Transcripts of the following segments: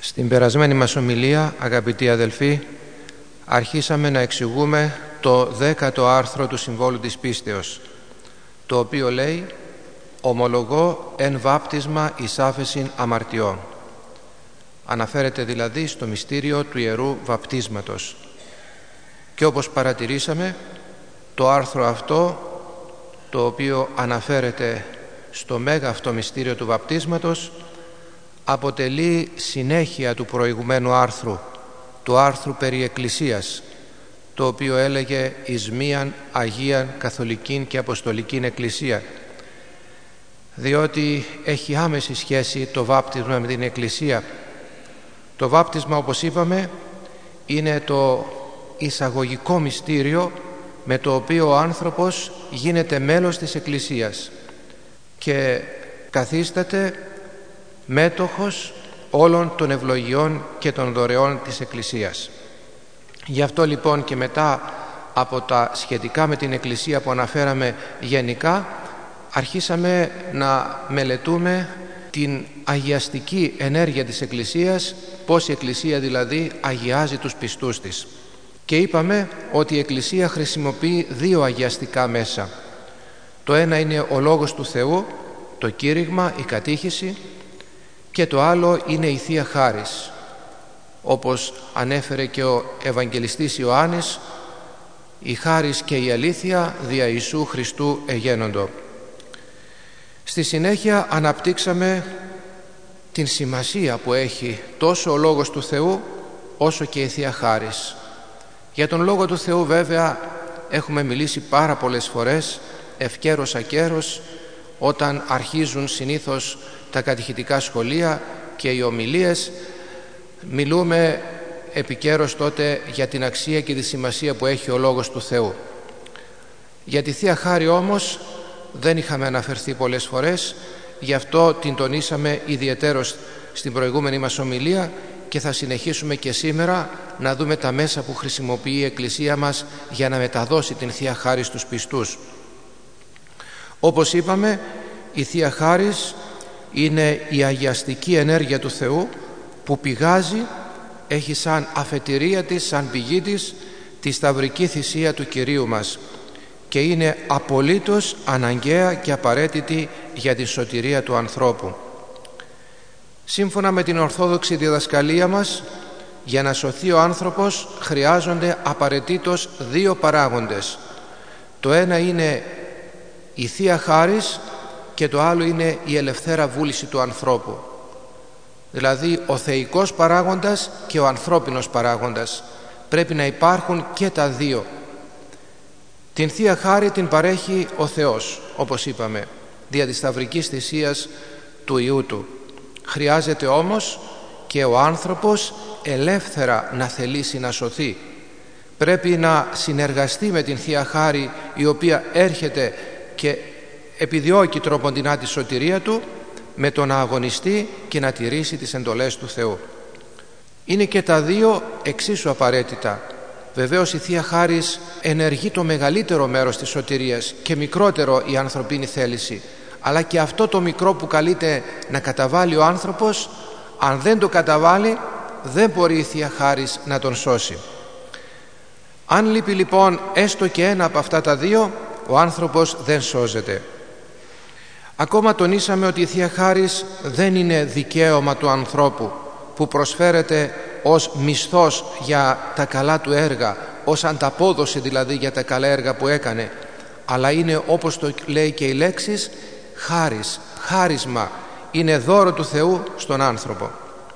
Στην περασμένη μας ομιλία, αγαπητοί αδελφοί, αρχίσαμε να εξηγούμε το 10ο άρθρο του Συμβόλου της Πίστεως, το οποίο λέει «Ομολογώ εν βάπτισμα εις άφεσιν αμαρτιών». Αναφέρεται δηλαδή στο μυστήριο του Ιερού Βαπτίσματος. Και όπως παρατηρήσαμε, το άρθρο αυτό, το οποίο αναφέρεται στο μέγα αυτό μυστήριο του βαπτίσματος, αποτελεί συνέχεια του προηγουμένου άρθρου, του άρθρου περί Εκκλησίας, το οποίο έλεγε εις μίαν Αγίαν Καθολικήν και Αποστολικήν Εκκλησία, διότι έχει άμεση σχέση το βάπτισμα με την Εκκλησία. Το βάπτισμα, όπως είπαμε, είναι το εισαγωγικό μυστήριο με το οποίο ο άνθρωπος γίνεται μέλος της Εκκλησίας και καθίσταται μέτοχος όλων των ευλογιών και των δωρεών της Εκκλησίας. Γι' αυτό λοιπόν και μετά από τα σχετικά με την Εκκλησία που αναφέραμε γενικά, αρχίσαμε να μελετούμε την αγιαστική ενέργεια της Εκκλησίας, πώς η Εκκλησία δηλαδή αγιάζει τους πιστούς της. Και είπαμε ότι η Εκκλησία χρησιμοποιεί δύο αγιαστικά μέσα. Το ένα είναι ο Λόγος του Θεού, το κήρυγμα, η κατήχηση, και το άλλο είναι η Θεία Χάρις, όπως ανέφερε και ο Ευαγγελιστής Ιωάννης, η χάρις και η αλήθεια δια Ιησού Χριστού εγένοντο. Στη συνέχεια αναπτύξαμε την σημασία που έχει τόσο ο Λόγος του Θεού όσο και η Θεία Χάρις. Για τον Λόγο του Θεού βέβαια έχουμε μιλήσει πάρα πολλές φορές, ευκαίρος ακέρος, όταν αρχίζουν συνήθως τα κατηχητικά σχολεία και οι ομιλίες, μιλούμε επικαίρως τότε για την αξία και τη σημασία που έχει ο Λόγος του Θεού. Για τη Θεία Χάρη όμως δεν είχαμε αναφερθεί πολλές φορές, γι' αυτό την τονίσαμε ιδιαιτέρως στην προηγούμενη μας ομιλία και θα συνεχίσουμε και σήμερα να δούμε τα μέσα που χρησιμοποιεί η Εκκλησία μας για να μεταδώσει την Θεία Χάρη στους πιστούς. Όπως είπαμε, η Θεία Χάρις είναι η αγιαστική ενέργεια του Θεού που πηγάζει, έχει σαν αφετηρία της, σαν πηγή της, τη σταυρική θυσία του Κυρίου μας και είναι απολύτως αναγκαία και απαραίτητη για τη σωτηρία του ανθρώπου. Σύμφωνα με την Ορθόδοξη διδασκαλία μας, για να σωθεί ο άνθρωπος χρειάζονται απαραίτητος δύο παράγοντες. Το ένα είναι η Θεία Χάρις και το άλλο είναι η ελευθέρα βούληση του ανθρώπου. Δηλαδή ο θεϊκός παράγοντας και ο ανθρώπινος παράγοντας. Πρέπει να υπάρχουν και τα δύο. Την Θεία Χάρη την παρέχει ο Θεός, όπως είπαμε, δια της σταυρικής θυσίας του Υιού Του. Χρειάζεται όμως και ο άνθρωπος ελεύθερα να θελήσει να σωθεί. Πρέπει να συνεργαστεί με την Θεία Χάρη, η οποία έρχεται και επιδιώκει τροποντινά τη σωτηρία του, με το να αγωνιστεί και να τηρήσει τις εντολές του Θεού. Είναι και τα δύο εξίσου απαραίτητα. Βεβαίως η Θεία Χάρις ενεργεί το μεγαλύτερο μέρος της σωτηρίας και μικρότερο η ανθρωπίνη θέληση, αλλά και αυτό το μικρό που καλείται να καταβάλει ο άνθρωπος, αν δεν το καταβάλει δεν μπορεί η Θεία Χάρις να τον σώσει. Αν λείπει λοιπόν έστω και ένα από αυτά τα δύο, ο άνθρωπος δεν σώζεται. Ακόμα τονίσαμε ότι η Θεία Χάρις δεν είναι δικαίωμα του ανθρώπου που προσφέρεται ως μισθός για τα καλά του έργα, ως ανταπόδοση δηλαδή για τα καλά έργα που έκανε, αλλά είναι, όπως το λέει και η λέξης, χάρις, χάρισμα, είναι δώρο του Θεού στον άνθρωπο.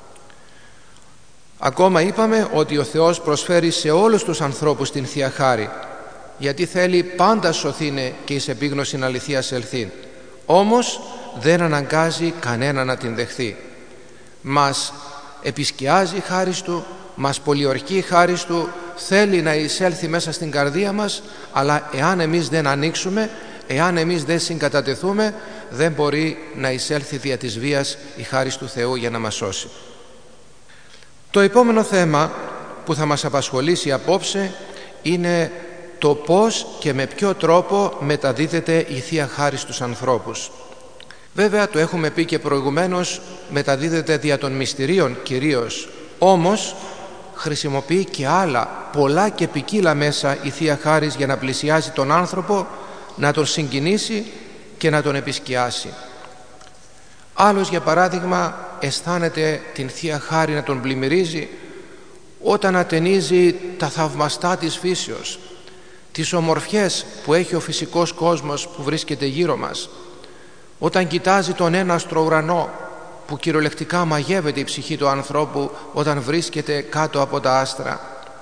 Ακόμα είπαμε ότι ο Θεός προσφέρει σε όλους τους ανθρώπους την Θεία Χάρη, γιατί θέλει πάντα σωθήνε και εις επίγνωσιν αληθείας ελθήν. Όμως δεν αναγκάζει κανένα να την δεχθεί. Μας επισκιάζει η χάρις Του, μας πολιορκεί η χάρις Του, θέλει να εισέλθει μέσα στην καρδία μας, αλλά εάν εμείς δεν ανοίξουμε, εάν εμείς δεν συγκατατεθούμε, δεν μπορεί να εισέλθει δια της βίας η χάρις του Θεού για να μας σώσει. Το επόμενο θέμα που θα μας απασχολήσει απόψε είναι το πώς και με ποιο τρόπο μεταδίδεται η Θεία Χάρις στους ανθρώπους. Βέβαια το έχουμε πει και προηγουμένως, μεταδίδεται δια των μυστηρίων κυρίως, όμως χρησιμοποιεί και άλλα πολλά και ποικίλα μέσα η Θεία Χάρις για να πλησιάζει τον άνθρωπο, να τον συγκινήσει και να τον επισκιάσει. Άλλος, για παράδειγμα, αισθάνεται την Θεία Χάρη να τον πλημμυρίζει όταν ατενίζει τα θαυμαστά της φύσεως, τις ομορφιές που έχει ο φυσικός κόσμος που βρίσκεται γύρω μας, όταν κοιτάζει τον έναστρο ουρανό που κυριολεκτικά μαγεύεται η ψυχή του ανθρώπου όταν βρίσκεται κάτω από τα άστρα,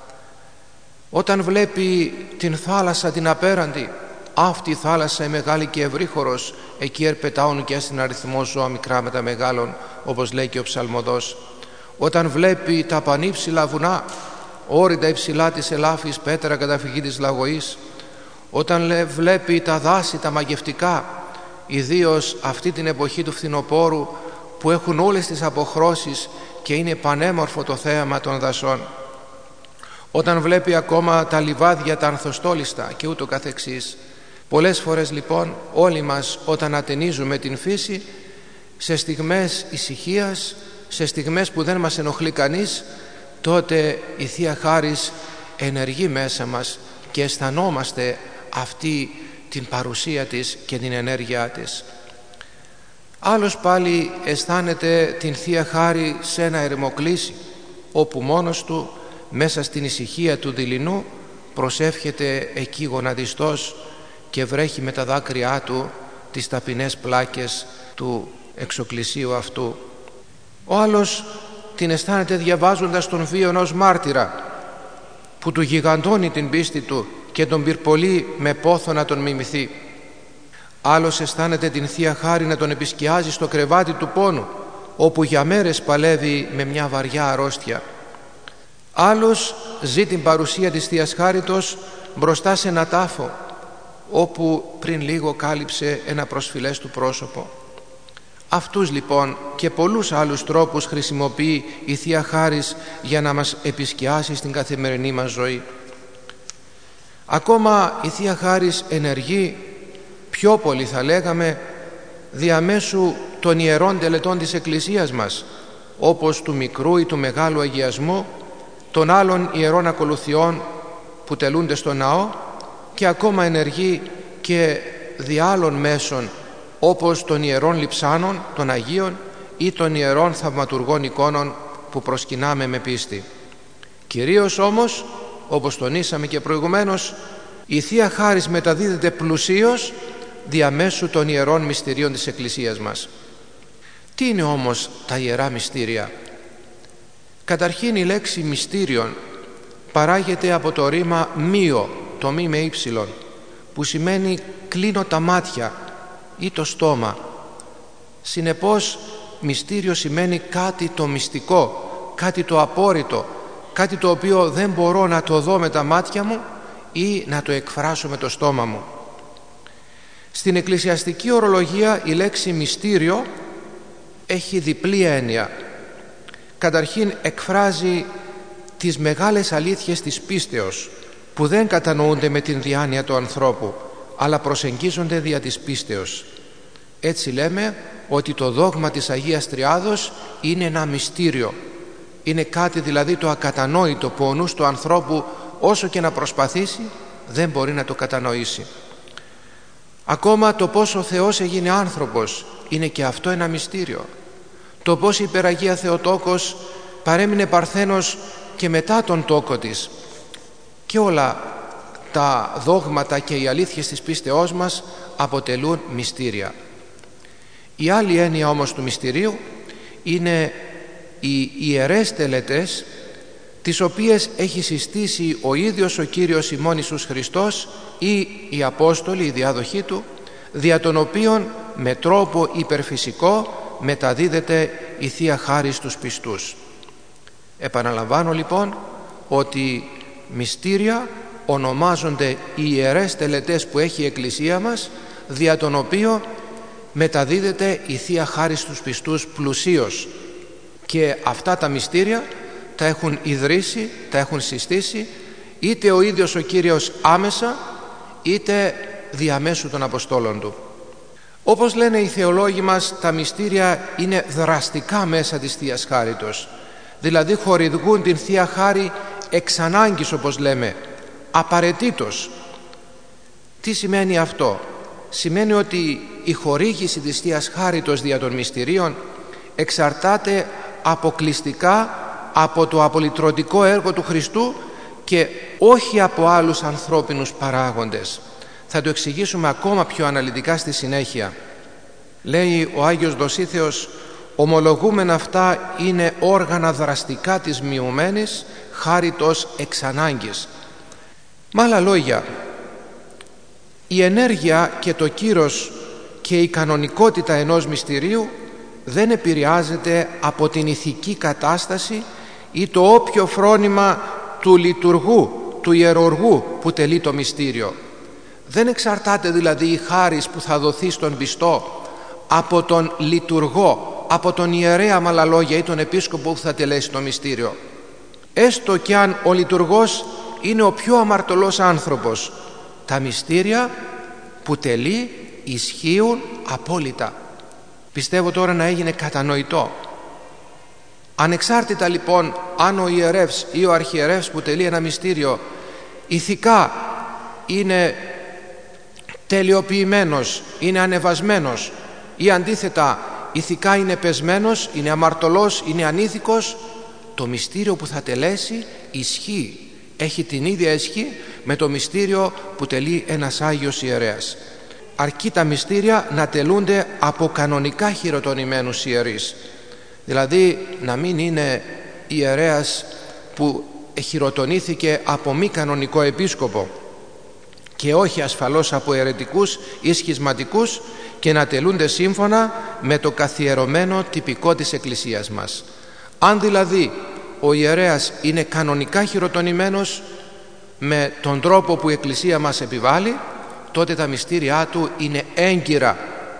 όταν βλέπει την θάλασσα την απέραντη, αυτή η θάλασσα η μεγάλη και ευρύχωρος, εκεί ερπετάουν και στην αριθμό ζώα μικρά με τα μεγάλων, όπως λέει και ο ψαλμοδός, όταν βλέπει τα πανύψηλα βουνά, όριντα υψηλά της ελάφης πέτρα καταφυγή της λαγωής, όταν βλέπει τα δάση τα μαγευτικά, ιδίως αυτή την εποχή του φθινοπόρου που έχουν όλες τις αποχρώσεις και είναι πανέμορφο το θέαμα των δασών, όταν βλέπει ακόμα τα λιβάδια τα ανθοστόλιστα και ούτω καθεξής. Πολλές φορές λοιπόν όλοι μας, όταν ατενίζουμε την φύση, σε στιγμές ησυχίας, σε στιγμές που δεν μας ενοχλεί κανείς, τότε η Θεία Χάρις ενεργεί μέσα μας και αισθανόμαστε αυτή την παρουσία της και την ενέργειά της. Άλλος πάλι αισθάνεται την Θεία Χάρη σε ένα ερημοκλήσι, όπου μόνος του μέσα στην ησυχία του δειλινού προσεύχεται εκεί γονατιστός και βρέχει με τα δάκρυά του τις ταπεινές πλάκες του εξοκλησίου αυτού. Ο άλλος την αισθάνεται διαβάζοντας τον βίο ενός μάρτυρα που του γιγαντώνει την πίστη του και τον πυρπολεί με πόθο να τον μιμηθεί. Άλλος αισθάνεται την Θεία Χάρη να τον επισκιάζει στο κρεβάτι του πόνου, όπου για μέρες παλεύει με μια βαριά αρρώστια. Άλλος ζει την παρουσία της Θείας Χάριτος μπροστά σε ένα τάφο, όπου πριν λίγο κάλυψε ένα προσφυλές του πρόσωπο. Αυτούς λοιπόν και πολλούς άλλους τρόπους χρησιμοποιεί η Θεία Χάρις για να μας επισκιάσει στην καθημερινή μας ζωή. Ακόμα η Θεία Χάρις ενεργεί πιο πολύ, θα λέγαμε, διαμέσου των ιερών τελετών της Εκκλησίας μας, όπως του μικρού ή του μεγάλου αγιασμού, των άλλων ιερών ακολουθιών που τελούνται στο ναό, και ακόμα ενεργεί και δι' άλλων μέσων, όπως των ιερών λειψάνων, των Αγίων ή των ιερών θαυματουργών εικόνων που προσκυνάμε με πίστη. Κυρίως όμως, όπως τονίσαμε και προηγουμένως, η Θεία Χάρις μεταδίδεται πλουσίως διαμέσου των ιερών μυστηρίων της Εκκλησίας μας. Τι είναι όμως τα ιερά μυστήρια? Καταρχήν η λέξη μυστήριον παράγεται από το ρήμα μύο, το μη με ύψιλον, που σημαίνει κλείνω τα μάτια ή το στόμα. Συνεπώς μυστήριο σημαίνει κάτι το μυστικό, κάτι το απόρριτο, κάτι το οποίο δεν μπορώ να το δω με τα μάτια μου ή να το εκφράσω με το στόμα μου. Στην εκκλησιαστική ορολογία η λέξη μυστήριο έχει διπλή έννοια. Καταρχήν εκφράζει τις μεγάλες αλήθειες της πίστεως που δεν κατανοούνται με την διάνοια του ανθρώπου, αλλά προσεγγίζονται δια της πίστεως. Έτσι λέμε ότι το δόγμα της Αγίας Τριάδος είναι ένα μυστήριο. Είναι κάτι δηλαδή το ακατανόητο που ο νους του ανθρώπου, όσο και να προσπαθήσει, δεν μπορεί να το κατανοήσει. Ακόμα το πώς ο Θεός έγινε άνθρωπος είναι και αυτό ένα μυστήριο. Το πώς η Υπεραγία Θεοτόκος παρέμεινε παρθένος και μετά τον τόκο της. Και όλα τα δόγματα και οι αλήθειες της πίστεώς μας αποτελούν μυστήρια. Η άλλη έννοια όμως του μυστηρίου είναι οι ιερές τελετές, τις οποίες έχει συστήσει ο ίδιος ο Κύριος ημών Ιησούς Χριστός ή οι Απόστολοι, η διάδοχή του, δια των οποίων με τρόπο υπερφυσικό μεταδίδεται η Θεία Χάρις στους πιστούς. Επαναλαμβάνω λοιπόν ότι μυστήρια ονομάζονται οι ιερές τελετές που έχει η Εκκλησία μας, δια των οποίων μεταδίδεται η Θεία Χάρις στους πιστούς πλουσίως. Και αυτά τα μυστήρια τα έχουν ιδρύσει, τα έχουν συστήσει είτε ο ίδιος ο Κύριος άμεσα, είτε διαμέσου των Αποστόλων του. Όπως λένε οι θεολόγοι μας, τα μυστήρια είναι δραστικά μέσα της Θείας Χάριτος. Δηλαδή χορηγούν την Θεία Χάρη εξ ανάγκης, όπως λέμε, απαραίτητος. Τι σημαίνει αυτό? Σημαίνει ότι η χορήγηση της Θείας Χάριτος δια των μυστηρίων εξαρτάται αποκλειστικά από το απολυτρωτικό έργο του Χριστού και όχι από άλλους ανθρώπινους παράγοντες. Θα το εξηγήσουμε ακόμα πιο αναλυτικά στη συνέχεια. Λέει ο Άγιος Δοσίθεος, ομολογούμεν αυτά είναι όργανα δραστικά της μειωμένης χάριτος εξ ανάγκης. Με άλλα λόγια, η ενέργεια και το κύρος και η κανονικότητα ενός μυστηρίου δεν επηρεάζεται από την ηθική κατάσταση ή το όποιο φρόνημα του λειτουργού, του ιεροργού που τελεί το μυστήριο. Δεν εξαρτάται δηλαδή η χάρις που θα δοθεί στον πιστό από τον λειτουργό, από τον ιερέα, με άλλα λόγια, ή τον επίσκοπο που θα τελέσει το μυστήριο. Έστω κι αν ο λειτουργός είναι ο πιο αμαρτωλός άνθρωπος, τα μυστήρια που τελεί ισχύουν απόλυτα. Πιστεύω τώρα να έγινε κατανοητό. Ανεξάρτητα λοιπόν αν ο ιερεύς ή ο αρχιερεύς που τελεί ένα μυστήριο ηθικά είναι τελειοποιημένος, είναι ανεβασμένος, ή αντίθετα ηθικά είναι πεσμένος, είναι αμαρτωλός, είναι ανήθικος, το μυστήριο που θα τελέσει ισχύει, έχει την ίδια ισχύ με το μυστήριο που τελεί ένας Άγιος ιερέας. Αρκεί τα μυστήρια να τελούνται από κανονικά χειροτονημένους ιερείς, δηλαδή να μην είναι ιερέας που χειροτονήθηκε από μη κανονικό επίσκοπο και όχι ασφαλώς από αιρετικούς ή σχισματικούς, και να τελούνται σύμφωνα με το καθιερωμένο τυπικό της Εκκλησίας μας. Αν δηλαδή ο ιερέας είναι κανονικά χειροτονημένος με τον τρόπο που η Εκκλησία μας επιβάλλει, τότε τα μυστήριά του είναι έγκυρα,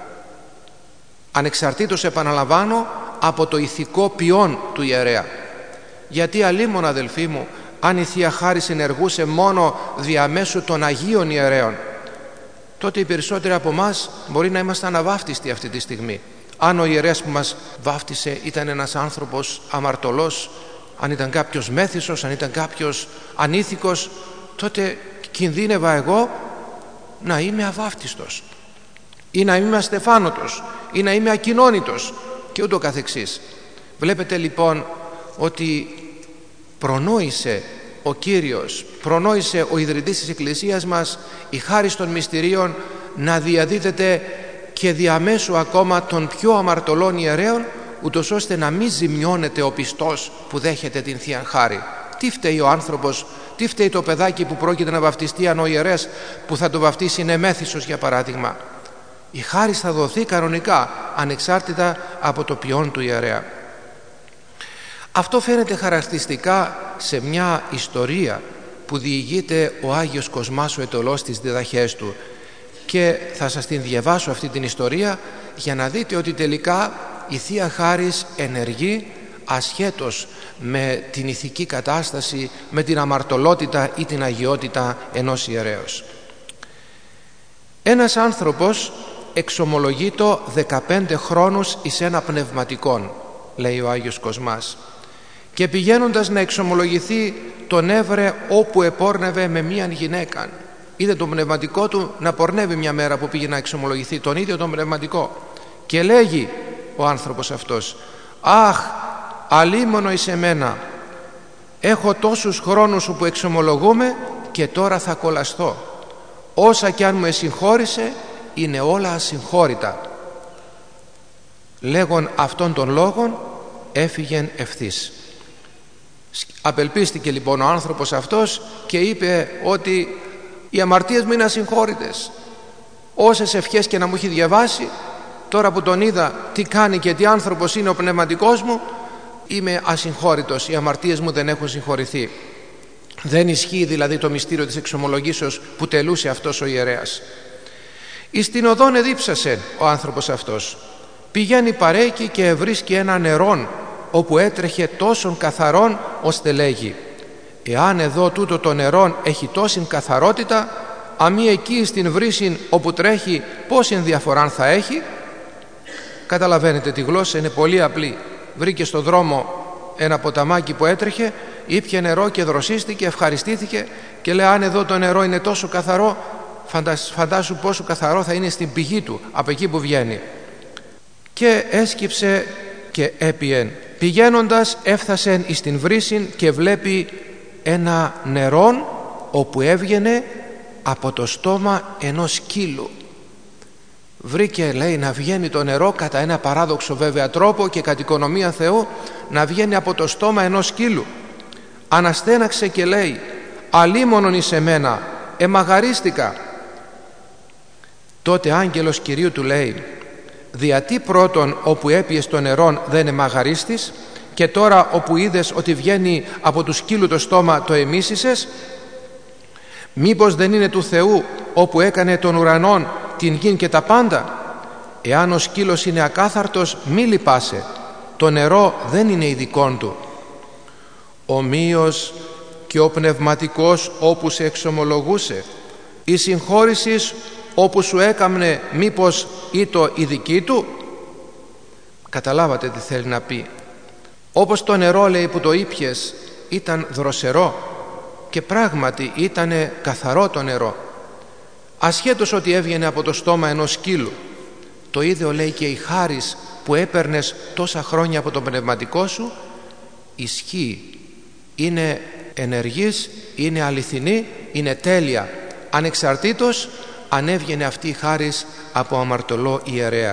ανεξαρτήτως, επαναλαμβάνω, από το ηθικό ποιόν του ιερέα. Γιατί αλίμονα, αδελφοί μου, αν η Θεία Χάρις ενεργούσε μόνο διαμέσου των Αγίων Ιερέων, τότε οι περισσότεροι από εμάς μπορεί να είμαστε αναβάφτιστοι αυτή τη στιγμή. Αν ο ιερέας που μας βάφτισε ήταν ένας άνθρωπος αμαρτωλός, αν ήταν κάποιος μέθυσος, αν ήταν κάποιος ανήθικος, τότε κινδύνευα εγώ να είμαι αβάφτιστος ή να είμαι αστεφάνωτος ή να είμαι ακοινώνητος και ούτω καθεξής. Βλέπετε λοιπόν ότι προνόησε ο Κύριος, προνόησε ο ιδρυτής της Εκκλησίας μας η χάρις των μυστηρίων να διαδίδεται και διαμέσου ακόμα των πιο αμαρτωλών ιερέων, ούτως ώστε να μην ζημιώνεται ο πιστός που δέχεται την Θεία Χάρη. Τι φταίει ο άνθρωπος, τι φταίει το παιδάκι που πρόκειται να βαφτιστεί, αν ο ιερέας που θα το βαφτίσει είναι μέθυσος, για παράδειγμα? Η χάρις θα δοθεί κανονικά, ανεξάρτητα από το ποιόν του ιερέα. Αυτό φαίνεται χαρακτηριστικά σε μια ιστορία που διηγείται ο Άγιος Κοσμάς ο Αιτωλός στις διδαχές του, και θα σας την διαβάσω αυτή την ιστορία για να δείτε ότι τελικά η Θεία Χάρις ενεργεί ασχέτως με την ηθική κατάσταση, με την αμαρτωλότητα ή την αγιότητα ενός ιερέως. Ένας άνθρωπος εξομολογείτο 15 χρόνους εις ένα πνευματικόν, λέει ο Άγιος Κοσμάς, και πηγαίνοντας να εξομολογηθεί τον έβρε όπου επόρνευε με μίαν γυναίκα. Είδε τον πνευματικό του να πορνεύει μια μέρα που πήγε να εξομολογηθεί, τον ίδιο τον πνευματικό, και λέγει ο άνθρωπος αυτός: «Αχ, αλίμονο εις εμένα, έχω τόσους χρόνους που εξομολογούμε και τώρα θα κολλαστώ. Όσα κι αν μου εσυγχώρησε είναι όλα ασυγχώρητα». Λέγον αυτών των λόγων έφυγεν ευθύς. Απελπίστηκε λοιπόν ο άνθρωπος αυτός και είπε ότι οι αμαρτίες μου είναι ασυγχώρητες. Όσες ευχές και να μου έχει διαβάσει, τώρα που τον είδα τι κάνει και τι άνθρωπος είναι ο πνευματικός μου, είμαι ασυγχώρητος, οι αμαρτίες μου δεν έχουν συγχωρηθεί. Δεν ισχύει δηλαδή το μυστήριο της εξομολογήσεως που τελούσε αυτός ο ιερέας. Εις την οδόν εδίψασε ο άνθρωπος αυτός. Πηγαίνει παρέκει και βρίσκει ένα νερόν όπου έτρεχε τόσον καθαρόν, ώστε λέγει: «Εάν εδώ τούτο το νερόν έχει τόση καθαρότητα, αμή εκεί στην βρύση όπου τρέχει πόση ενδιαφορά θα έχει. Καταλαβαίνετε, τη γλώσσα είναι πολύ απλή. Βρήκε στο δρόμο ένα ποταμάκι που έτρεχε, ήπια νερό και δροσίστηκε, ευχαριστήθηκε και λέει, αν εδώ το νερό είναι τόσο καθαρό, φαντάσου πόσο καθαρό θα είναι στην πηγή του, από εκεί που βγαίνει. Και έσκυψε και έπιεν. Πηγαίνοντας έφτασε εις την βρύσιν και βλέπει ένα νερόν όπου έβγαινε από το στόμα ενός σκύλου. Βρήκε, λέει, να βγαίνει το νερό κατά ένα παράδοξο βέβαια τρόπο και κατ' οικονομία Θεού να βγαίνει από το στόμα ενός σκύλου. Αναστέναξε και λέει, αλίμονον εις εμένα, εμαγαρίστηκα. Τότε άγγελος Κυρίου του λέει, διατί πρώτον όπου έπιες το νερόν δεν εμαγαρίστης και τώρα όπου είδες ότι βγαίνει από του σκύλου το στόμα το εμίσησες? Μήπως δεν είναι του Θεού όπου έκανε τον ουρανόν, την γην και τα πάντα? Εάν ο σκύλος είναι ακάθαρτος, μη λυπάσαι, το νερό δεν είναι ειδικόν του. Ομοίως και ο πνευματικός όπου σε εξομολογούσε, η συγχώρησης όπου σου έκαμνε, μήπως ήτο η δική του? Καταλάβατε τι θέλει να πει. Όπως το νερό, λέει, που το ήπιες ήταν δροσερό και πράγματι ήτανε καθαρό το νερό, ασχέτως ότι έβγαινε από το στόμα ενός σκύλου, το ίδιο, λέει, και η χάρις που έπαιρνες τόσα χρόνια από τον πνευματικό σου ισχύει, είναι ενεργής, είναι αληθινή, είναι τέλεια, ανεξαρτήτως αν έβγαινε αυτή η χάρις από αμαρτωλό ιερέα.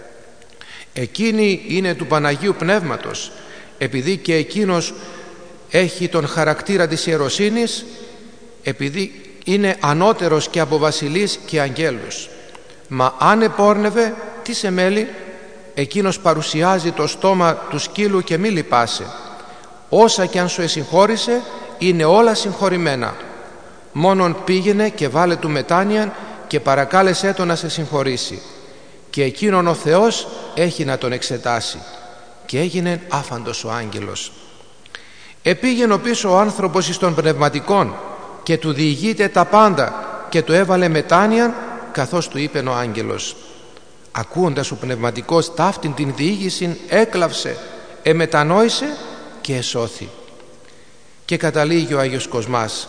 Εκείνη είναι του Παναγίου Πνεύματος, επειδή και εκείνος έχει τον χαρακτήρα της ιεροσύνης, επειδή είναι ανώτερος και από βασιλείς και αγγέλους. Μα αν επόρνευε, τι σε μέλει? Εκείνος παρουσιάζει το στόμα του σκύλου και μη λυπάσαι. Όσα κι αν σου εσυγχώρησε, είναι όλα συγχωρημένα. Μόνον πήγαινε και βάλε του μετάνοιαν και παρακάλεσέ τον να σε συγχωρήσει. Και εκείνον ο Θεός έχει να τον εξετάσει. Και έγινε άφαντος ο άγγελος. Επήγαινε πίσω ο άνθρωπος εις των πνευματικών και του διηγείται τα πάντα και του έβαλε μετάνοιαν, καθώς του είπε ο άγγελος. Ακούοντας ο πνευματικός ταύτην την διήγηση, έκλαυσε, εμετανόησε και εσώθη. Και καταλήγει ο Άγιος Κοσμάς,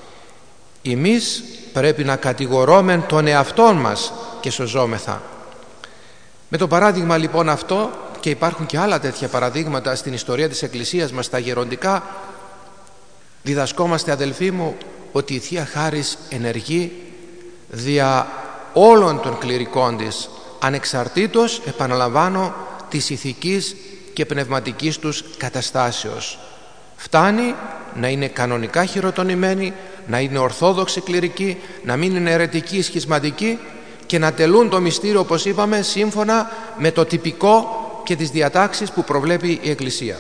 εμείς πρέπει να κατηγορώμεν τον εαυτόν μας και σωζόμεθα. Με το παράδειγμα λοιπόν αυτό, και υπάρχουν και άλλα τέτοια παραδείγματα στην ιστορία της Εκκλησίας μας, τα γεροντικά, διδασκόμαστε, αδελφοί μου, ότι η Θεία Χάρις ενεργεί δια όλων των κληρικών της, ανεξαρτήτως, επαναλαμβάνω, της ηθικής και πνευματικής τους καταστάσεως. Φτάνει να είναι κανονικά χειροτονημένοι, να είναι ορθόδοξοι κληρικοί, να μην είναι αιρετικοί, σχισματικοί και να τελούν το μυστήριο, όπως είπαμε, σύμφωνα με το τυπικό και τις διατάξεις που προβλέπει η Εκκλησία.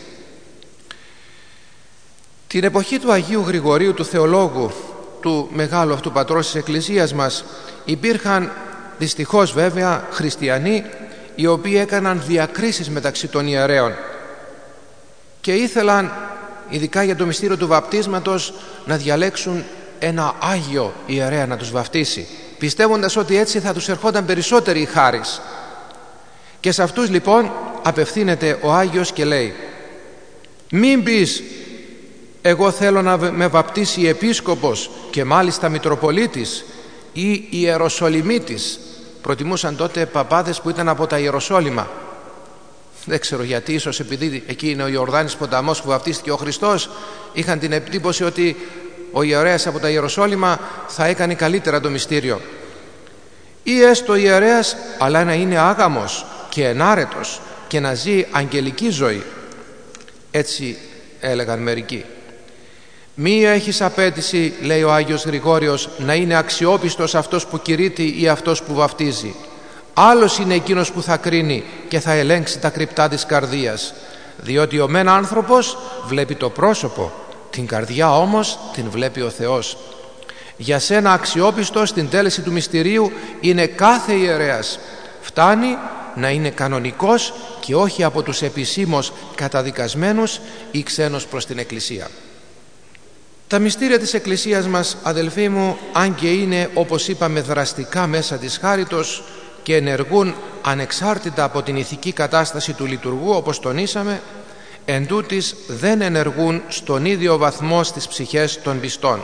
Την εποχή του Αγίου Γρηγορίου του Θεολόγου, του μεγάλου αυτού πατρός της Εκκλησίας μας, υπήρχαν δυστυχώς βέβαια χριστιανοί οι οποίοι έκαναν διακρίσεις μεταξύ των ιερέων και ήθελαν, ειδικά για το μυστήριο του βαπτίσματος, να διαλέξουν ένα Άγιο ιερέα να τους βαπτίσει, πιστεύοντας ότι έτσι θα τους ερχόταν περισσότερη η χάρις. Και σε αυτούς λοιπόν απευθύνεται ο Άγιος και λέει, μην πεις εγώ θέλω να με βαπτίσει επίσκοπος και μάλιστα Μητροπολίτης ή Ιεροσολυμίτης. Προτιμούσαν τότε παπάδες που ήταν από τα Ιεροσόλυμα. Δεν ξέρω γιατί, ίσως επειδή εκεί είναι ο Ιορδάνης ποταμός που βαπτίστηκε ο Χριστός, είχαν την εντύπωση ότι ο ιερέας από τα Ιεροσόλυμα θα έκανε καλύτερα το μυστήριο. Ή έστω ιερέας, αλλά να είναι άγαμος και ενάρετος και να ζει αγγελική ζωή. Έτσι έλεγαν μερικοί. Μία έχεις απέτηση, λέει ο Άγιος Γρηγόριος, να είναι αξιόπιστος αυτός που κηρύττει ή αυτός που βαφτίζει. Άλλος είναι εκείνος που θα κρίνει και θα ελέγξει τα κρυπτά της καρδίας, διότι ο μεν άνθρωπος βλέπει το πρόσωπο, την καρδιά όμως την βλέπει ο Θεός. Για σένα αξιόπιστος στην τέλεση του μυστηρίου είναι κάθε ιερέας. Φτάνει να είναι κανονικός και όχι από τους επισήμως καταδικασμένους ή ξένος προς την Εκκλησία. Τα μυστήρια της Εκκλησίας μας, αδελφοί μου, αν και είναι, όπως είπαμε, δραστικά μέσα της χάριτος και ενεργούν ανεξάρτητα από την ηθική κατάσταση του λειτουργού, όπως τονίσαμε, εντούτοις δεν ενεργούν στον ίδιο βαθμό στις ψυχές των πιστών.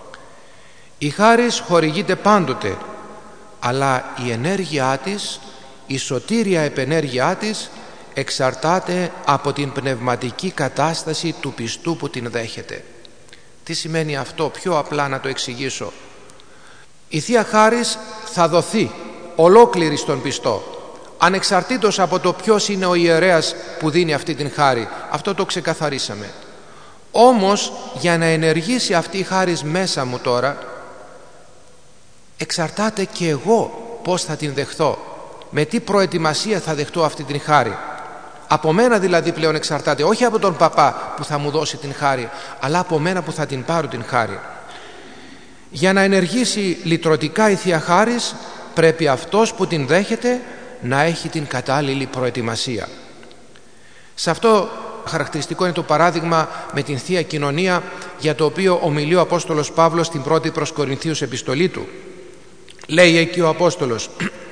Η χάρις χορηγείται πάντοτε, αλλά η ενέργειά της, η σωτήρια επενέργειά της, εξαρτάται από την πνευματική κατάσταση του πιστού που την δέχεται. Τι σημαίνει αυτό? Πιο απλά να το εξηγήσω. Η Θεία Χάρις θα δοθεί ολόκληρη στον πιστό, ανεξαρτήτως από το ποιος είναι ο ιερέας που δίνει αυτή την χάρη. Αυτό το ξεκαθαρίσαμε. Όμως για να ενεργήσει αυτή η χάρις μέσα μου τώρα, εξαρτάται και εγώ πώς θα την δεχθώ, με τι προετοιμασία θα δεχτώ αυτή την χάρη. Από μένα δηλαδή πλέον εξαρτάται, όχι από τον παπά που θα μου δώσει την χάρη, αλλά από μένα που θα την πάρω την χάρη. Για να ενεργήσει λυτρωτικά η Θεία Χάρις, πρέπει αυτός που την δέχεται να έχει την κατάλληλη προετοιμασία. Σε αυτό χαρακτηριστικό είναι το παράδειγμα με την Θεία Κοινωνία, για το οποίο ομιλεί ο Απόστολος Παύλος στην πρώτη προς Κορινθίους επιστολή του. Λέει εκεί ο Απόστολος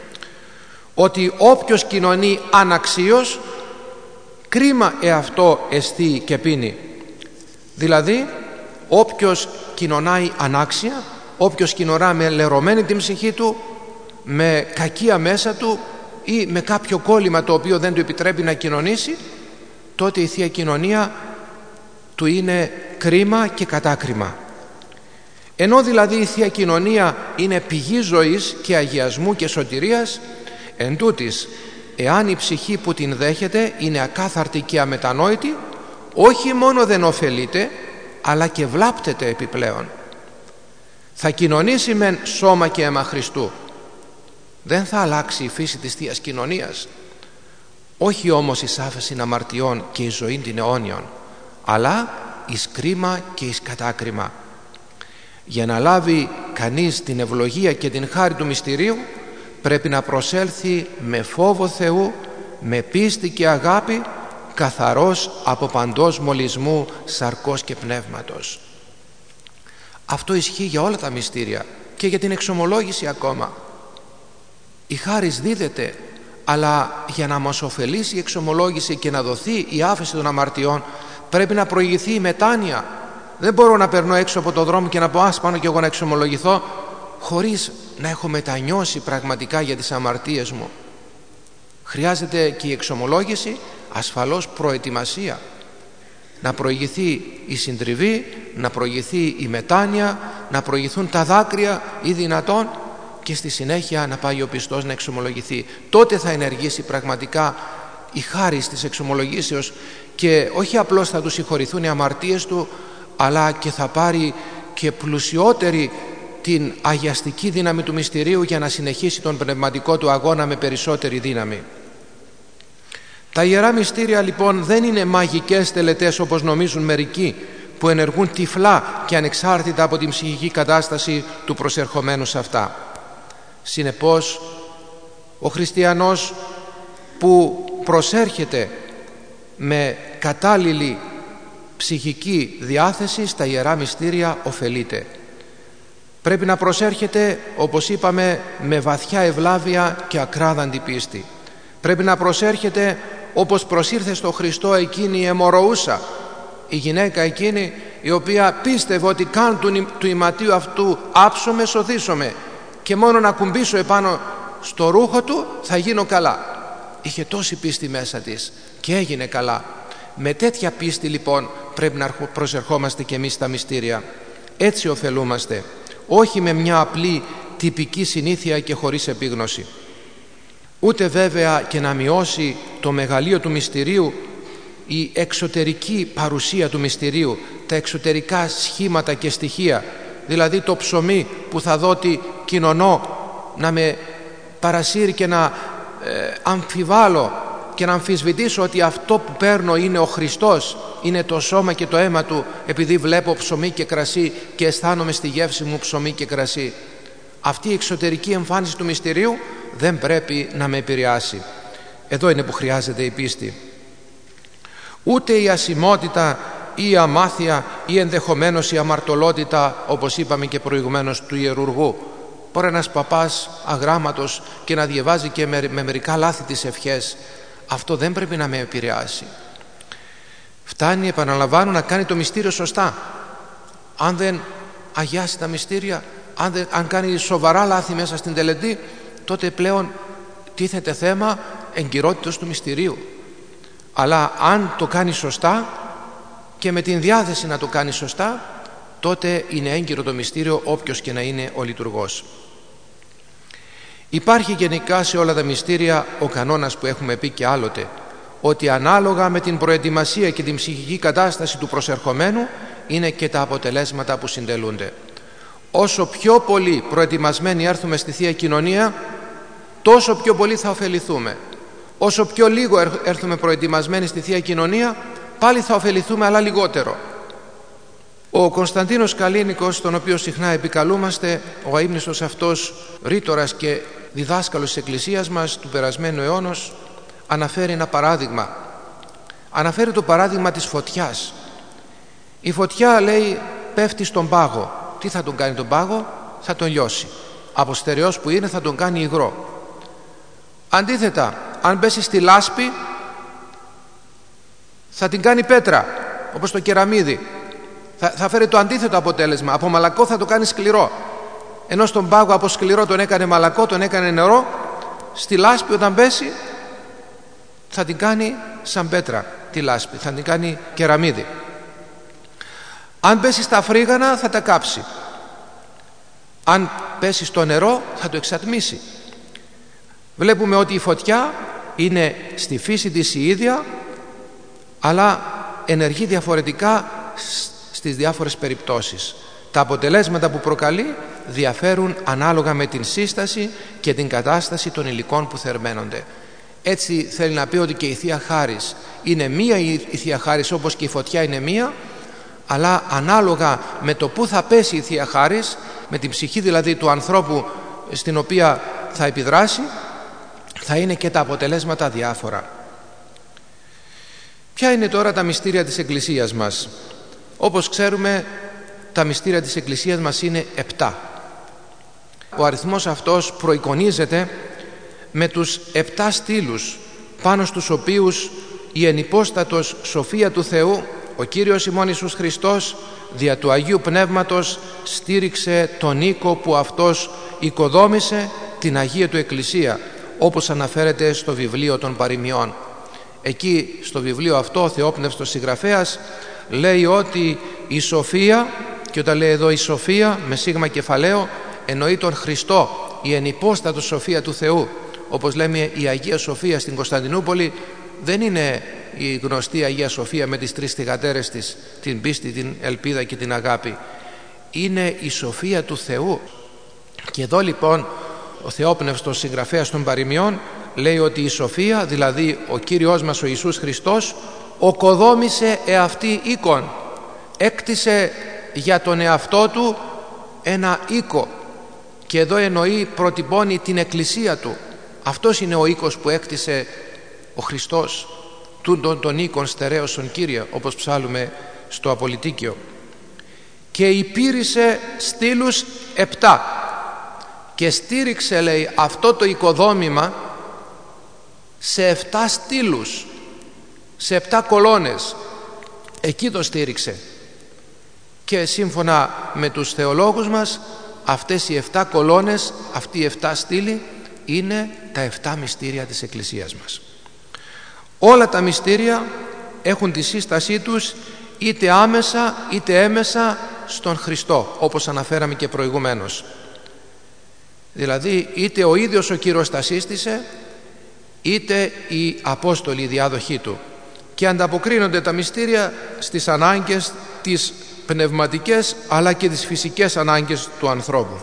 ότι όποιος κοινωνεί αναξίως, κρίμα εαυτό εστί και πίνει. Δηλαδή όποιος κοινωνάει ανάξια, όποιος κοινωνά με λερωμένη την ψυχή του, με κακία μέσα του ή με κάποιο κόλλημα το οποίο δεν του επιτρέπει να κοινωνήσει, τότε η Θεία Κοινωνία του είναι κρίμα και κατάκριμα. Ενώ δηλαδή η Θεία Κοινωνία είναι πηγή ζωής και αγιασμού και σωτηρίας, εντούτοις εάν η ψυχή που την δέχεται είναι ακάθαρτη και αμετανόητη, όχι μόνο δεν ωφελείται, αλλά και βλάπτεται επιπλέον. Θα κοινωνήσει μεν σώμα και αίμα Χριστού, δεν θα αλλάξει η φύση της Θείας Κοινωνίας, όχι όμως εις άφεσιν αμαρτιών και η ζωή την αιώνιον, αλλά εις κρίμα και εις κατάκριμα. Για να λάβει κανείς την ευλογία και την χάρη του μυστηρίου, πρέπει να προσέλθει με φόβο Θεού, με πίστη και αγάπη, καθαρός από παντός μολυσμού σαρκός και πνεύματος. Αυτό ισχύει για όλα τα μυστήρια και για την εξομολόγηση ακόμα. Η χάρις δίδεται, αλλά για να μας ωφελήσει η εξομολόγηση και να δοθεί η άφεση των αμαρτιών, πρέπει να προηγηθεί η μετάνοια. Δεν μπορώ να περνώ έξω από το δρόμο και να πω ας πάνω και εγώ να εξομολογηθώ, χωρίς να έχω μετανιώσει πραγματικά για τις αμαρτίες μου. Χρειάζεται και η εξομολόγηση, ασφαλώς προετοιμασία. Να προηγηθεί η συντριβή, να προηγηθεί η μετάνοια, να προηγηθούν τα δάκρυα ή δυνατόν, και στη συνέχεια να πάει ο πιστός να εξομολογηθεί. Τότε θα ενεργήσει πραγματικά η χάρις της εξομολογήσεως και όχι απλώς θα του συγχωρηθούν οι αμαρτίες του, αλλά και θα πάρει και πλουσιότερη την αγιαστική δύναμη του μυστηρίου για να συνεχίσει τον πνευματικό του αγώνα με περισσότερη δύναμη. Τα Ιερά Μυστήρια λοιπόν δεν είναι μαγικές τελετές όπως νομίζουν μερικοί, που ενεργούν τυφλά και ανεξάρτητα από την ψυχική κατάσταση του προσερχομένου σε αυτά. Συνεπώς, ο χριστιανός που προσέρχεται με κατάλληλη ψυχική διάθεση στα Ιερά Μυστήρια ωφελείται. Πρέπει να προσέρχεται, όπως είπαμε, με βαθιά ευλάβεια και ακράδαντη πίστη. Πρέπει να προσέρχεται όπως προσήρθε στο Χριστό εκείνη η αιμορροούσα, η γυναίκα εκείνη η οποία πίστευε ότι καν του ιματίου αυτού άψομαι σωθήσομαι και μόνο να κουμπίσω επάνω στο ρούχο του θα γίνω καλά. Είχε τόση πίστη μέσα της και έγινε καλά. Με τέτοια πίστη λοιπόν πρέπει να προσερχόμαστε και εμείς στα μυστήρια. Έτσι ωφελούμαστε, όχι με μια απλή τυπική συνήθεια και χωρίς επίγνωση. Ούτε βέβαια και να μειώσει το μεγαλείο του μυστηρίου η εξωτερική παρουσία του μυστηρίου, τα εξωτερικά σχήματα και στοιχεία, δηλαδή το ψωμί που θα δω ότι κοινωνώ, να με παρασύρει και να αμφιβάλλω και να αμφισβητήσω ότι αυτό που παίρνω είναι ο Χριστός, είναι το σώμα και το αίμα Του, επειδή βλέπω ψωμί και κρασί και αισθάνομαι στη γεύση μου ψωμί και κρασί. Αυτή η εξωτερική εμφάνιση του μυστηρίου δεν πρέπει να με επηρεάσει. Εδώ είναι που χρειάζεται η πίστη. Ούτε η ασημότητα ή η αμάθεια ή ενδεχομένως η αμαρτωλότητα, όπως είπαμε και προηγουμένως, του ιερουργού. Μπορεί ένας παπάς αγράμματος και να διαβάζει και με μερικά λάθη τις ευχές. Αυτό δεν πρέπει να με επηρεάσει. Φτάνει, επαναλαμβάνω, να κάνει το μυστήριο σωστά. Αν δεν αγιάσει τα μυστήρια, αν κάνει σοβαρά λάθη μέσα στην τελετή, τότε πλέον τίθεται θέμα εγκυρότητος του μυστηρίου. Αλλά αν το κάνει σωστά και με την διάθεση να το κάνει σωστά, τότε είναι έγκυρο το μυστήριο, όποιος και να είναι ο λειτουργός. Υπάρχει γενικά σε όλα τα μυστήρια ο κανόνας που έχουμε πει και άλλοτε, ότι ανάλογα με την προετοιμασία και την ψυχική κατάσταση του προσερχομένου είναι και τα αποτελέσματα που συντελούνται. Όσο πιο πολύ προετοιμασμένοι έρθουμε στη Θεία Κοινωνία, τόσο πιο πολύ θα ωφεληθούμε. Όσο πιο λίγο έρθουμε προετοιμασμένοι στη Θεία Κοινωνία, πάλι θα ωφεληθούμε, αλλά λιγότερο. Ο Κωνσταντίνος Καλίνικος, τον οποίο συχνά επικαλούμαστε, ο αείμνηστος αυτός ρήτορας και διδάσκαλος της Εκκλησίας μας του περασμένου αιώνος, αναφέρει ένα παράδειγμα. Αναφέρει το παράδειγμα της φωτιάς. Η φωτιά, λέει, πέφτει στον πάγο. Τι θα τον κάνει τον πάγο? Θα τον λιώσει. Από στερεός που είναι θα τον κάνει υγρό. Αντίθετα, αν πέσει στη λάσπη, θα την κάνει πέτρα, όπως το κεραμίδι. Θα φέρει το αντίθετο αποτέλεσμα. Από μαλακό θα το κάνει σκληρό. Ενώ στον πάγο από σκληρό τον έκανε μαλακό, τον έκανε νερό, στη λάσπη όταν πέσει θα την κάνει σαν πέτρα τη λάσπη, θα την κάνει κεραμίδι. Αν πέσει στα φρίγανα θα τα κάψει. Αν πέσει στο νερό θα το εξατμίσει. Βλέπουμε ότι η φωτιά είναι στη φύση της η ίδια, αλλά ενεργεί διαφορετικά στις διάφορες περιπτώσεις. Τα αποτελέσματα που προκαλεί διαφέρουν ανάλογα με την σύσταση και την κατάσταση των υλικών που θερμαίνονται. Έτσι θέλει να πει ότι και η Θεία Χάρις είναι μία, η Θεία Χάρις όπως και η φωτιά είναι μία, αλλά ανάλογα με το που θα πέσει η Θεία Χάρις, με την ψυχή δηλαδή του ανθρώπου στην οποία θα επιδράσει, θα είναι και τα αποτελέσματα διάφορα. Ποια είναι τώρα τα μυστήρια της Εκκλησίας μας? Όπως ξέρουμε, τα μυστήρια της Εκκλησίας μας είναι 7. Ο αριθμός αυτός προεικονίζεται με τους 7 στήλους πάνω στους οποίους η ενυπόστατος σοφία του Θεού, ο Κύριος ημών Ιησούς Χριστός, δια του Αγίου Πνεύματος στήριξε τον οίκο που αυτός οικοδόμησε, την Αγία του Εκκλησία, όπως αναφέρεται στο βιβλίο των Παροιμιών. Εκεί στο βιβλίο αυτό ο θεόπνευστος συγγραφέας λέει ότι η σοφία, και όταν λέει εδώ η σοφία με σίγμα κεφαλαίο, εννοεί τον Χριστό, η ενυπόστατο σοφία του Θεού. Όπως λέμε, η Αγία Σοφία στην Κωνσταντινούπολη δεν είναι η γνωστή Αγία Σοφία με τις 3 θυγατέρες της, την πίστη, την ελπίδα και την αγάπη. Είναι η σοφία του Θεού. Και εδώ λοιπόν ο θεόπνευστος συγγραφέας των Παροιμιών λέει ότι η σοφία, δηλαδή ο Κύριος μας ο Ιησούς Χριστός, οκοδόμησε εαυτή οίκον, έκτισε για τον εαυτό του ένα οίκο, και εδώ εννοεί, προτυπώνει την εκκλησία του. Αυτός είναι ο οίκος που έκτισε ο Χριστός, τούντον τον οίκον στερέωσον Κύριε, όπως ψάλλουμε στο Απολυτίκιο. Και υπήρησε στήλους 7 και στήριξε, λέει, αυτό το οικοδόμημα σε 7 στήλους, σε 7 κολόνες. Εκεί το στήριξε. Και σύμφωνα με τους θεολόγους μας, αυτές οι 7 κολόνες, αυτοί οι 7 στήλοι είναι τα 7 μυστήρια της Εκκλησίας μας. Όλα τα μυστήρια έχουν τη σύστασή τους είτε άμεσα είτε έμεσα στον Χριστό, όπως αναφέραμε και προηγουμένως. Δηλαδή είτε ο ίδιος ο Κύριος τα σύστησε, είτε οι Απόστολοι, οι διάδοχοί του, και ανταποκρίνονται τα μυστήρια στις ανάγκες τις πνευματικές αλλά και τις φυσικές ανάγκες του ανθρώπου.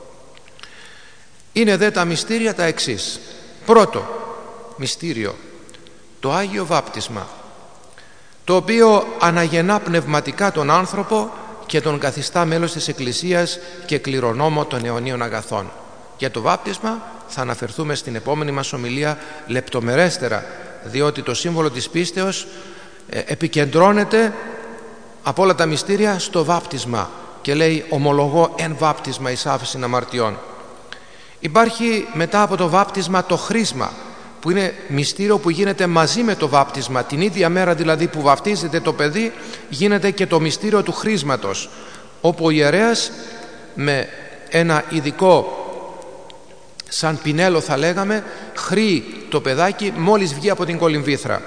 Είναι δε τα μυστήρια τα εξής. Πρώτο μυστήριο, το Άγιο Βάπτισμα, το οποίο αναγεννά πνευματικά τον άνθρωπο και τον καθιστά μέλος της Εκκλησίας και κληρονόμο των αιωνίων αγαθών. Για το βάπτισμα θα αναφερθούμε στην επόμενη μας ομιλία λεπτομερέστερα, διότι το σύμβολο της πίστεως επικεντρώνεται από όλα τα μυστήρια στο βάπτισμα και λέει ομολογώ εν βάπτισμα εις άφεσιν αμαρτιών. Υπάρχει μετά από το βάπτισμα το χρίσμα, που είναι μυστήριο που γίνεται μαζί με το βάπτισμα. Την ίδια μέρα δηλαδή που βαπτίζεται το παιδί γίνεται και το μυστήριο του χρίσματος, όπου ο ιερέας με ένα ειδικό σαν πινέλο θα λέγαμε χρύει το παιδάκι μόλις βγει από την κολυμβήθρα.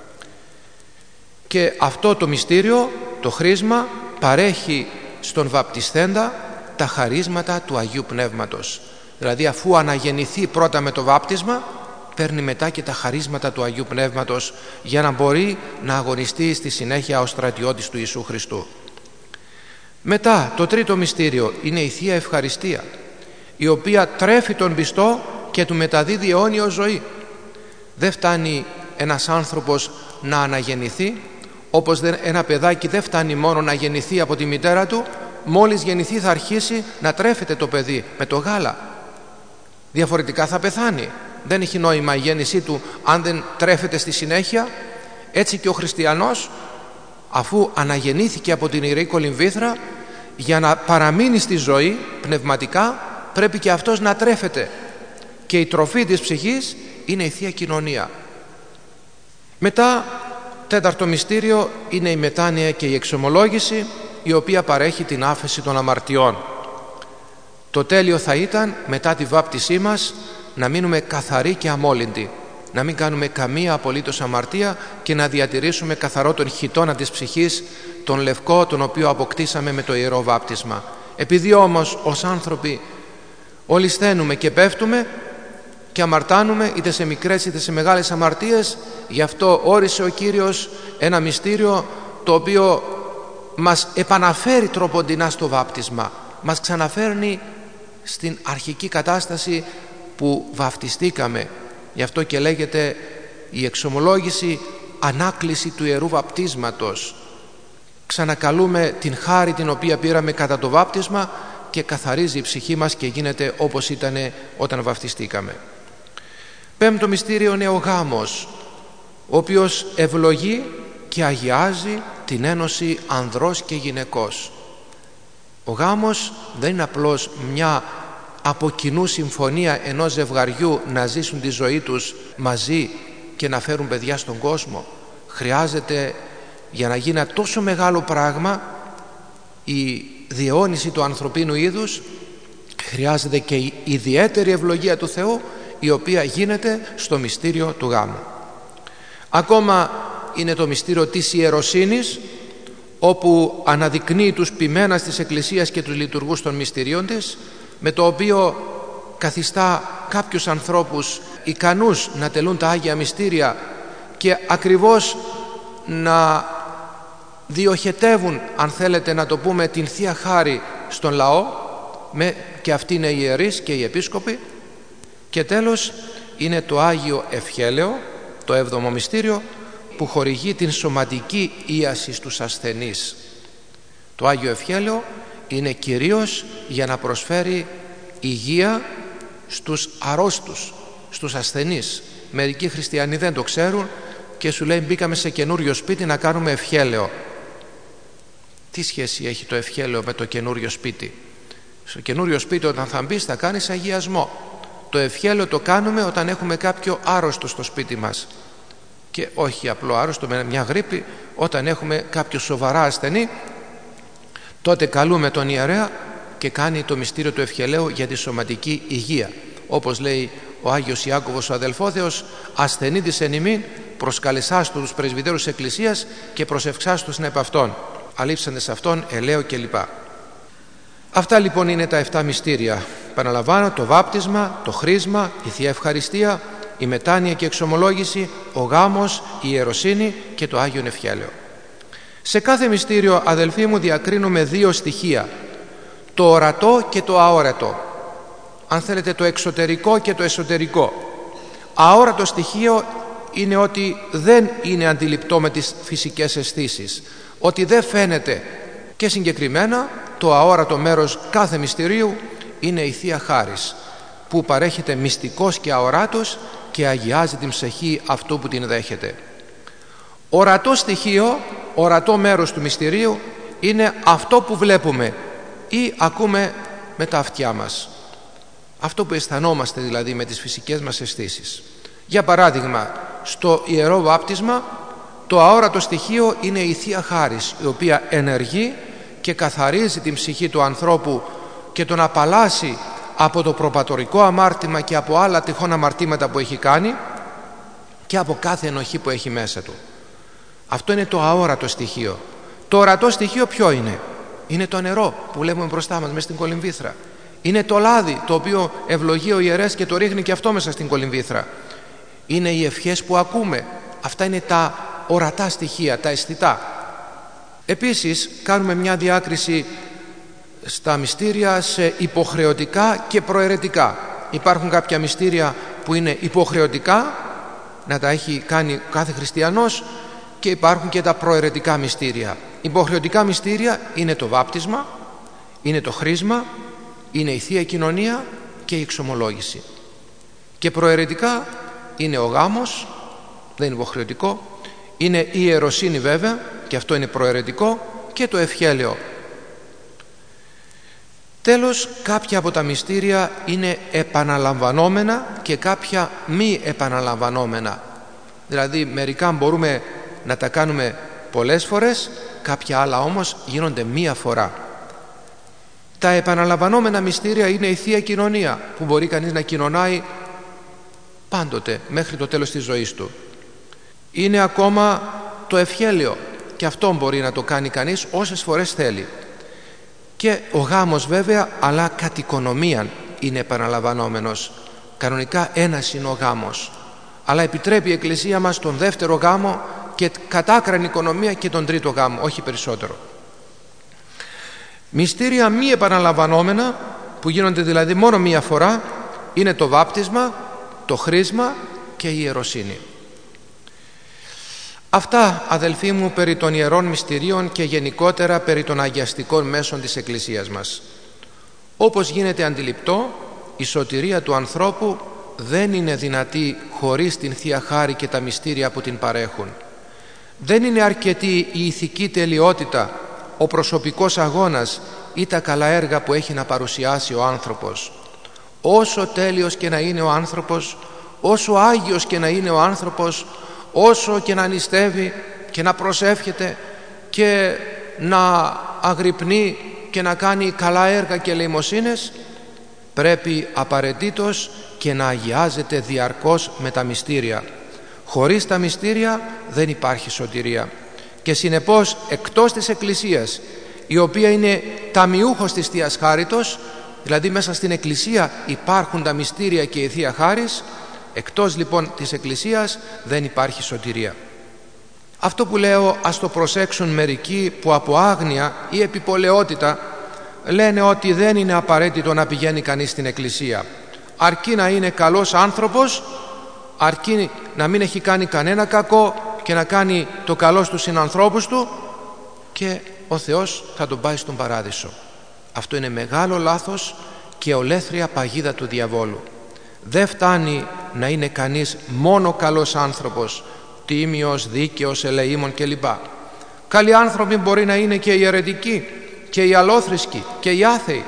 Και αυτό το μυστήριο, το χρίσμα, παρέχει στον βαπτισθέντα τα χαρίσματα του Αγίου Πνεύματος. Δηλαδή αφού αναγεννηθεί πρώτα με το βάπτισμα, παίρνει μετά και τα χαρίσματα του Αγίου Πνεύματος για να μπορεί να αγωνιστεί στη συνέχεια ως στρατιώτης του Ιησού Χριστού. Μετά το τρίτο μυστήριο είναι η Θεία Ευχαριστία, η οποία τρέφει τον πιστό και του μεταδίδει αιώνιο ζωή. Δεν φτάνει ένας άνθρωπος να αναγεννηθεί, όπως ένα παιδάκι δεν φτάνει μόνο να γεννηθεί από τη μητέρα του, μόλις γεννηθεί θα αρχίσει να τρέφεται το παιδί με το γάλα. Διαφορετικά θα πεθάνει. Δεν έχει νόημα η γέννησή του αν δεν τρέφεται στη συνέχεια. Έτσι και ο χριστιανός, αφού αναγεννήθηκε από την Ιερή Κολυμβήθρα, για να παραμείνει στη ζωή πνευματικά πρέπει και αυτός να τρέφεται, και η τροφή της ψυχής είναι η Θεία Κοινωνία. Μετά τέταρτο μυστήριο είναι η μετάνοια και η εξομολόγηση, η οποία παρέχει την άφεση των αμαρτιών. Το τέλειο θα ήταν μετά τη βάπτισή μας να μείνουμε καθαροί και αμόλυντοι, να μην κάνουμε καμία απολύτως αμαρτία και να διατηρήσουμε καθαρό τον χιτώνα της ψυχής, τον λευκό, τον οποίο αποκτήσαμε με το Ιερό Βάπτισμα. Επειδή όμως ως άνθρωποι όλοι σθαίνουμε και πέφτουμε και αμαρτάνουμε, είτε σε μικρές είτε σε μεγάλες αμαρτίες, γι' αυτό όρισε ο Κύριος ένα μυστήριο το οποίο μας επαναφέρει τροποντινά στο βάπτισμα, μας ξαναφέρνει στην αρχική κατάσταση που βαφτιστήκαμε. Γι' αυτό και λέγεται η εξομολόγηση ανάκληση του Ιερού Βαπτίσματος. Ξανακαλούμε την χάρη την οποία πήραμε κατά το βάπτισμα και καθαρίζει η ψυχή μας και γίνεται όπως ήταν όταν βαφτιστήκαμε. Πέμπτο μυστήριο είναι ο γάμος, ο οποίος ευλογεί και αγιάζει την ένωση ανδρός και γυναικός. Ο γάμος δεν είναι απλώς μια από κοινού συμφωνία ενός ζευγαριού να ζήσουν τη ζωή τους μαζί και να φέρουν παιδιά στον κόσμο. Χρειάζεται, για να γίνει ένα τόσο μεγάλο πράγμα, η διαιώνιση του ανθρωπίνου είδους, χρειάζεται και η ιδιαίτερη ευλογία του Θεού, η οποία γίνεται στο μυστήριο του γάμου. Ακόμα είναι το μυστήριο της ιεροσύνης, όπου αναδεικνύει τους ποιμένας της Εκκλησίας και τους λειτουργούς των μυστηρίων της, με το οποίο καθιστά κάποιους ανθρώπους ικανούς να τελούν τα Άγια Μυστήρια και ακριβώς να διοχετεύουν, αν θέλετε να το πούμε, την Θεία Χάρη στον λαό, και αυτοί είναι οι ιερείς και οι επίσκοποι. Και τέλος είναι το Άγιο Ευχέλαιο, το 7ο μυστήριο, που χορηγεί την σωματική ίαση στους ασθενείς. Το Άγιο Ευχέλαιο είναι κυρίως για να προσφέρει υγεία στους αρρώστους, στους ασθενείς. Μερικοί χριστιανοί δεν το ξέρουν και σου λέει μπήκαμε σε καινούριο σπίτι να κάνουμε ευχέλαιο. Τι σχέση έχει το ευχέλαιο με το καινούριο σπίτι? Στο καινούριο σπίτι όταν θα μπεις θα κάνεις αγιασμό. Το ευχέλαιο το κάνουμε όταν έχουμε κάποιο άρρωστο στο σπίτι μας, και όχι απλό άρρωστο με μια γρίπη. Όταν έχουμε κάποιο σοβαρά ασθενή, τότε καλούμε τον ιερέα και κάνει το μυστήριο του ευχελαίου για τη σωματική υγεία. Όπως λέει ο Άγιος Ιάκωβος ο αδελφόθεος, ασθενήτης εν ημίν προσκαλεσάς τους πρεσβυτέρους Εκκλησίας και προσευχάς τους επ' αυτόν, αλείψαντες αυτόν ελαίο κλπ. Αυτά λοιπόν είναι τα 7 μυστήρια. Επαναλαμβάνω, το βάπτισμα, το χρίσμα, η Θεία Ευχαριστία, η μετάνοια και εξομολόγηση, ο γάμος, η ιεροσύνη και το Άγιον Ευχέλαιο. Σε κάθε μυστήριο, αδελφοί μου, διακρίνουμε 2 στοιχεία: το ορατό και το αόρατο. Αν θέλετε, το εξωτερικό και το εσωτερικό. Αόρατο στοιχείο είναι ότι δεν είναι αντιληπτό με τις φυσικές αισθήσεις, ότι δεν φαίνεται. Και συγκεκριμένα το αόρατο μέρος κάθε μυστηρίου είναι η Θεία Χάρις, που παρέχεται μυστικός και αοράτος και αγιάζει την ψυχή αυτού που την δέχεται. Ορατό στοιχείο ορατό μέρος του μυστηρίου είναι αυτό που βλέπουμε ή ακούμε με τα αυτιά μας. Αυτό που αισθανόμαστε δηλαδή με τις φυσικές μας αισθήσεις. Για παράδειγμα, στο Ιερό Βάπτισμα το αόρατο στοιχείο είναι η Θεία Χάρις, η οποία ενεργεί και καθαρίζει την ψυχή του ανθρώπου και τον απαλλάσσει από το προπατορικό αμάρτημα και από άλλα τυχόν αμαρτήματα που έχει κάνει και από κάθε ενοχή που έχει μέσα του. Αυτό είναι το αόρατο στοιχείο. Το ορατό στοιχείο ποιο είναι? Είναι το νερό που βλέπουμε μπροστά μας μέσα στην κολυμβήθρα. Είναι το λάδι το οποίο ευλογεί ο ιερέας και το ρίχνει και αυτό μέσα στην κολυμβήθρα. Είναι οι ευχές που ακούμε. Αυτά είναι τα ορατά στοιχεία, τα αισθητά. Επίσης κάνουμε μια διάκριση στα μυστήρια σε υποχρεωτικά και προαιρετικά. Υπάρχουν κάποια μυστήρια που είναι υποχρεωτικά να τα έχει κάνει κάθε χριστιανός και υπάρχουν και τα προαιρετικά μυστήρια. Υποχρεωτικά μυστήρια είναι το βάπτισμα, είναι το χρίσμα, είναι η Θεία Κοινωνία και η εξομολόγηση. Και προαιρετικά είναι ο γάμος, δεν είναι υποχρεωτικό, είναι η ιεροσύνη βέβαια και αυτό είναι προαιρετικό, και το ευχέλαιο. Τέλος, κάποια από τα μυστήρια είναι επαναλαμβανόμενα και κάποια μη επαναλαμβανόμενα. Δηλαδή μερικά μπορούμε να τα κάνουμε πολλές φορές, κάποια άλλα όμως γίνονται μία φορά. Τα επαναλαμβανόμενα μυστήρια είναι η Θεία Κοινωνία, που μπορεί κανείς να κοινωνάει πάντοτε μέχρι το τέλος της ζωής του. Είναι ακόμα το ευχέλαιο και αυτό μπορεί να το κάνει κανείς όσες φορές θέλει. Και ο γάμος βέβαια, αλλά κατ' οικονομίαν είναι επαναλαμβανόμενος. Κανονικά ένας είναι ο γάμος, αλλά επιτρέπει η Εκκλησία μας τον δεύτερο γάμο και κατάκραν οικονομία και τον τρίτο γάμο, όχι περισσότερο. Μυστήρια μη επαναλαμβανόμενα, που γίνονται δηλαδή μόνο μία φορά, είναι το βάπτισμα, το χρίσμα και η ιεροσύνη. Αυτά, αδελφοί μου, περί των ιερών μυστηρίων και γενικότερα περί των αγιαστικών μέσων της Εκκλησίας μας. Όπως γίνεται αντιληπτό, η σωτηρία του ανθρώπου δεν είναι δυνατή χωρίς την Θεία Χάρη και τα μυστήρια που την παρέχουν. Δεν είναι αρκετή η ηθική τελειότητα, ο προσωπικός αγώνας ή τα καλά έργα που έχει να παρουσιάσει ο άνθρωπος. Όσο τέλειος και να είναι ο άνθρωπος, όσο άγιος και να είναι ο άνθρωπος, όσο και να νηστεύει και να προσεύχεται και να αγρυπνεί και να κάνει καλά έργα και ελεημοσύνες, πρέπει απαραίτητος και να αγιάζεται διαρκώς με τα μυστήρια. Χωρίς τα μυστήρια δεν υπάρχει σωτηρία. Και συνεπώς εκτός της Εκκλησίας, η οποία είναι ταμιούχος της Θείας Χάριτος, δηλαδή μέσα στην Εκκλησία υπάρχουν τα μυστήρια και η Θεία Χάρις, εκτός λοιπόν της Εκκλησίας δεν υπάρχει σωτηρία. Αυτό που λέω ας το προσέξουν μερικοί που από άγνοια ή επιπολαιότητα λένε ότι δεν είναι απαραίτητο να πηγαίνει κανείς στην Εκκλησία. Αρκεί να είναι καλός άνθρωπος, αρκεί να μην έχει κάνει κανένα κακό και να κάνει το καλό στους συνανθρώπους του και ο Θεός θα τον πάει στον παράδεισο. Αυτό είναι μεγάλο λάθος και ολέθρια παγίδα του διαβόλου. Δεν φτάνει να είναι κανείς μόνο καλός άνθρωπος, τίμιος, δίκαιος, ελεήμων κλπ. Καλοί άνθρωποι μπορεί να είναι και οι αιρετικοί και οι αλόθρησκοι και οι άθεοι.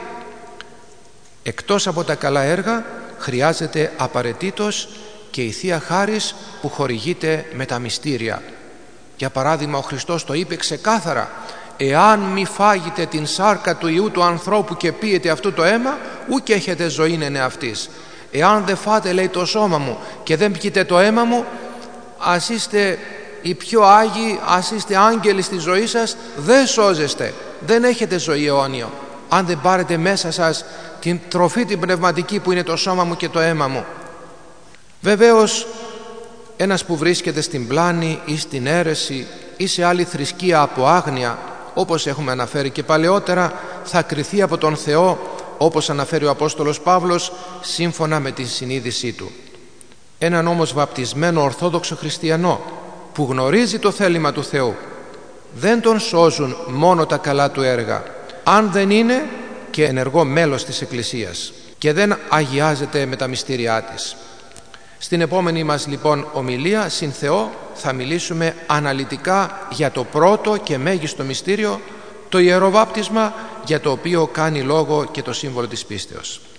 Εκτός από τα καλά έργα χρειάζεται απαραίτητος και η Θεία Χάρις που χορηγείται με τα μυστήρια. Για παράδειγμα, ο Χριστός το είπε ξεκάθαρα: «Εάν μη φάγετε την σάρκα του Υιού του ανθρώπου και πίετε αυτό το αίμα, ούκ έχετε ζωήν εν εαυτής». Εάν δεν φάτε, λέει, το σώμα μου και δεν πιείτε το αίμα μου, ας είστε οι πιο άγιοι, ας είστε άγγελοι στη ζωή σας, δεν σώζεστε, δεν έχετε ζωή αιώνιο αν δεν πάρετε μέσα σας την τροφή την πνευματική που είναι το σώμα μου και το αίμα μου. Βεβαίως ένας που βρίσκεται στην πλάνη ή στην αίρεση ή σε άλλη θρησκεία από άγνοια, όπως έχουμε αναφέρει και παλαιότερα, θα κριθεί από τον Θεό, όπως αναφέρει ο Απόστολος Παύλος, σύμφωνα με την συνείδησή του. Έναν όμως βαπτισμένο ορθόδοξο χριστιανό που γνωρίζει το θέλημα του Θεού, δεν τον σώζουν μόνο τα καλά του έργα, αν δεν είναι και ενεργό μέλος της Εκκλησίας και δεν αγιάζεται με τα μυστήριά της. Στην επόμενη μας λοιπόν ομιλία, συν Θεό, θα μιλήσουμε αναλυτικά για το πρώτο και μέγιστο μυστήριο, το Ιερό Βάπτισμα, για το οποίο κάνει λόγο και το σύμβολο της πίστεως.